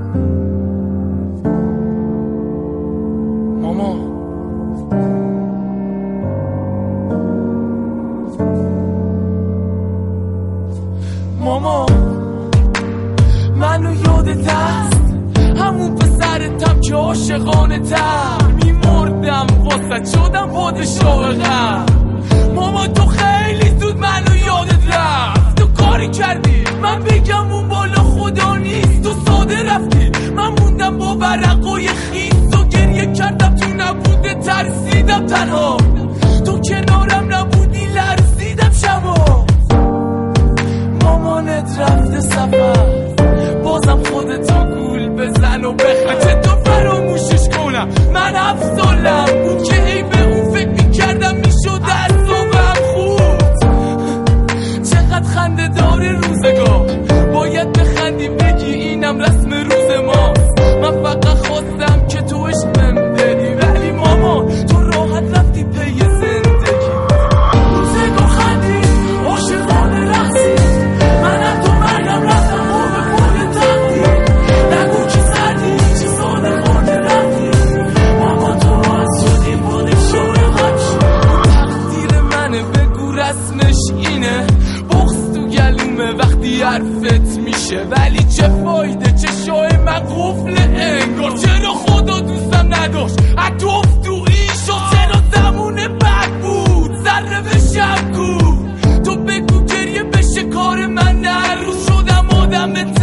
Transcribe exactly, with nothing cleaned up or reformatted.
ماما ماما منو یادت هست همون پسرتم که عاشقانه تر میمردم واسه شدم پادشاه غم. ماما تو خیلی زود منو یادت رفت، تو کاری کردی من بگم اون بالا خدا نیست، تو ساده رفتی من موندم با ورقای خیس و گریه کردم تو نبوده ترسیدم تنها، تو کنارم نبودی لرزیدم شبا. مامانت رفته سفر بازم خودتو گول بزن و بخند، چطور فراموشش کنم من هفت سالم بود که ای به اون فکر میکردم میشد اعصابم خوب. چقدر خنده داره روزگار، باید بخندی بگی اینم رسم روز ماست. من فقط خواستم که تو عشق بهم بدی، ولی ماما تو راحت رفتی پی زندگی. روزگار خندی عاشقانه رقصی، منم تو مرگم رفتم و به پای تختی، نگو که سردی چه صادقانه رفتی. ماما تو از شدی پادشاه غم، تقدیر منه بگو رسمش اینه، بغض تو گلومه وقتی حرفت میشه، ولی چه فایده چشای من قفل انگار. چرا خدا دوستم نداشت اتوف تو این شد، چرا زمونه بد بود ذره به شب کو، تو بگو گریه بشه کار من، نه روز شدم آدم